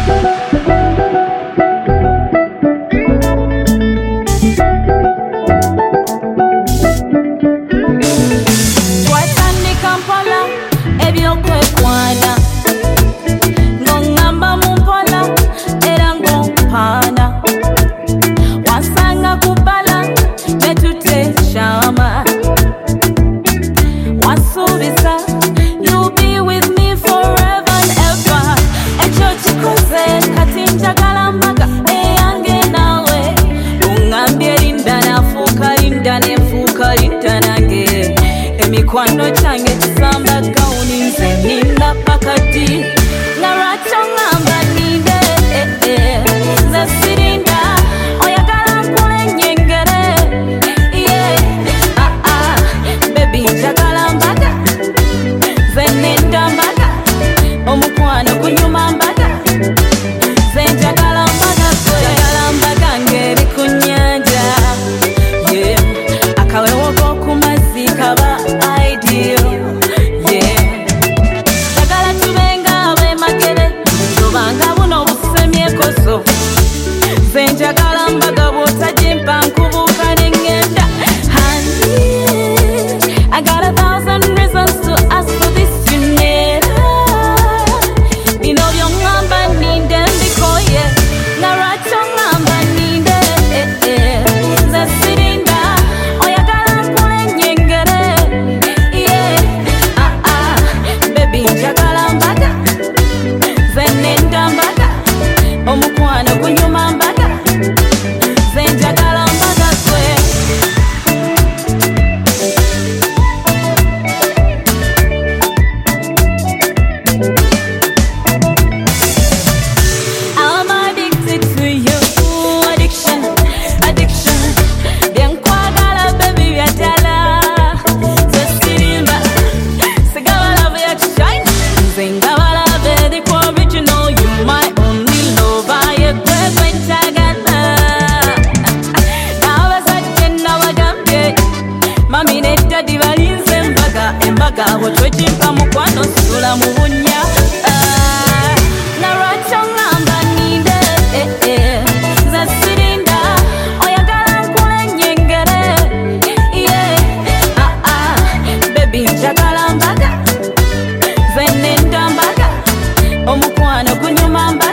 Kwano change chisamba kauni nze ninda pakati Naracho ngamba nide Nze sirinda oyagala nkule nyengere Baby njagala mbaga Nze nenda mbaga Omukwano kunyuma mbaga Nze njagala mbaga Njagala mbaga ngeri kunyanja Akawewo k'okumazzi kaba Njagala mbaga bw'otajimpa nkubuuka n'engenda Honey, I got 1,000 reasons to ask for this you never Bino by'ongamba ninde mbikoye Narwaki ongamba ninde Nze sirinda oyagala nkule nyengere Baby njagala mbaga Nze nenda mbaga Omukwano gunyuma mbaga Embaga twechimpa mukwano sula mu bunya Narwaki ongamba ninde Nze sirinda oyagala nkule nyengere Baby njagala mbaga Nze nenda mbaga Omukwano gunyuma mbaga